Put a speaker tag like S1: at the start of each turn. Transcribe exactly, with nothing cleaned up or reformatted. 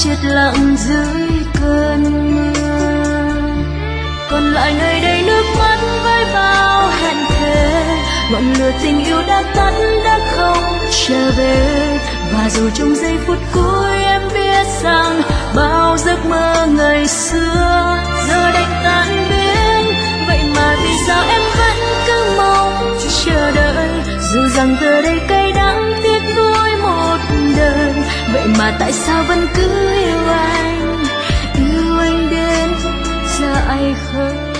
S1: chết lặng dưới cơn mưa. Còn lại nơi đây nước mắt với bao hẹn thề, ngọn lửa tình yêu đã tắt đã không trở về. Và dù trong giây phút cuối em biết rằng bao giấc mơ ngày xưa giờ đành tan biến, vậy mà vì sao em vẫn cứ mong chờ đợi, dù rằng giờ đây cay đắng tiếc nuối một đời. Vậy mà tại sao vẫn cứ yêu anh, yêu anh đến dại khờ.